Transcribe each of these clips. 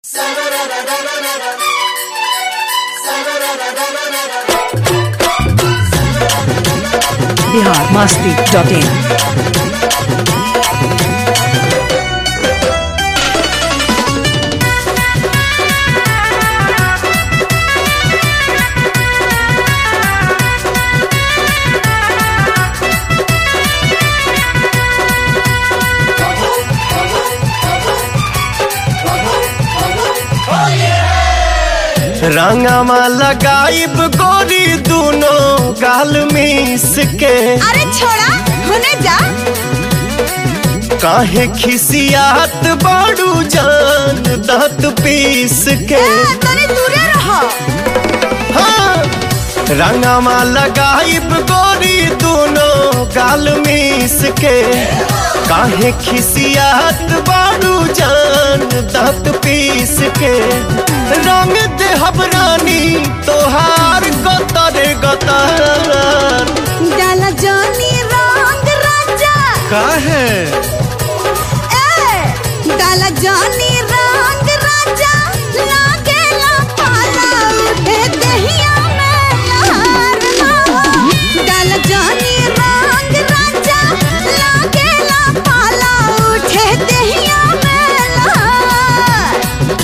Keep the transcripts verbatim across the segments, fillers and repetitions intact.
Bihar Masti dot इन। रंगवा लगाइब गोरी दोनों गाल मिस के। अरे छोड़ा होने जा। काहे खिसियात बाड़ू जान दांत पीस के। तनी दूरे रहो। हाँ रंगवा लगाइब गोरी दोनों गाल मिस के। काहे खिसियात बाड़ू जान दांत पीस के। रंग दे हबरानी तोहार गतर गतर। डाला जानी रंग राजा। काहे? ए डाला जानी रंग राजा। लागेला पाला उठे दहिया में लहर हो। डाला जानी रंग राजा। लागेला पाला उठे दहिया में लहर।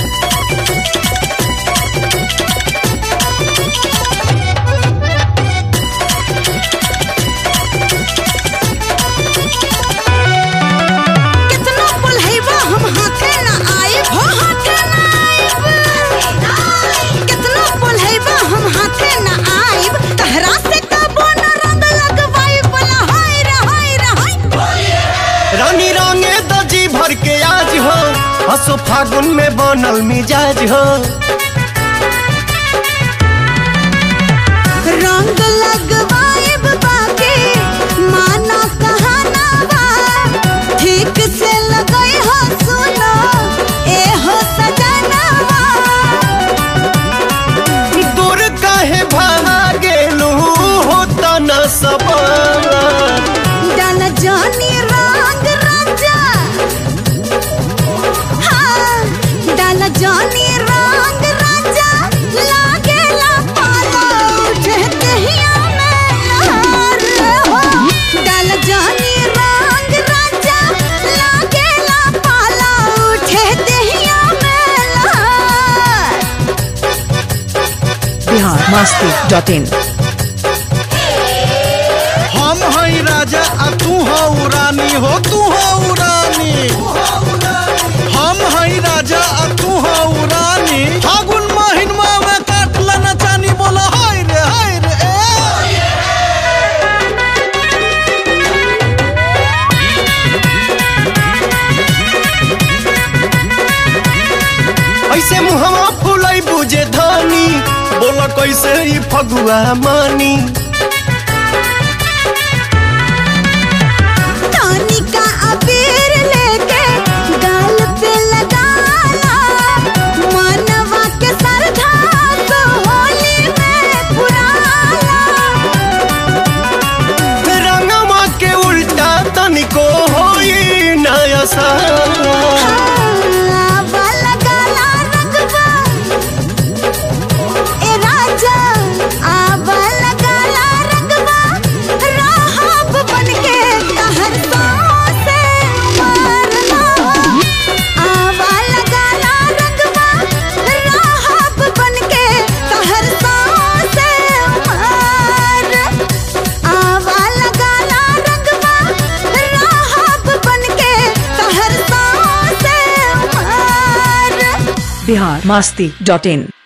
रानी रंगे दजी भर के आज हो। हंसो फागुन में बनल मिजाज हो। रंग लगवाइब बाके माना कहाना बा। ठीक से लगई हो सुनो ए हो सजनवा। दूर काहे भागेलू होता न सबर। डाल जानी रंग राजा। हाँ डाल जानी रंग राजा। लागेला पाला उठे दहिया में लहर हो। डाल जानी रंग राजा। लागेला पाला उठे दहिया में लहर। Bihar Masti dot in. हम हई राजा आ तू हो रानी हो। तू हो रानी। हम हई राजा आ तू हो रानी। फागुन महिनमा में काटला न चानी बोला हाय रे हाय रे ए। ऐसे मुहवा फुलाई बुझे धानी। बोला कैसे ई फगुआ मानी। का अबीर लेके गाल पे लगाला। मानवा के सरधा को होली में पुराला। रंगवा के उल्टा तनिको होई नया साला। आवा लगाला रंगवा ए राजा। आवा लगाला रंगवा। राहब बनके कहर से मारना। आवा लगाला रंगवा। राहब बनके कहर से मार। आवा लगाला रंगवा। राहब बनके कहर से मार। बिहार मस्ती डॉट इन।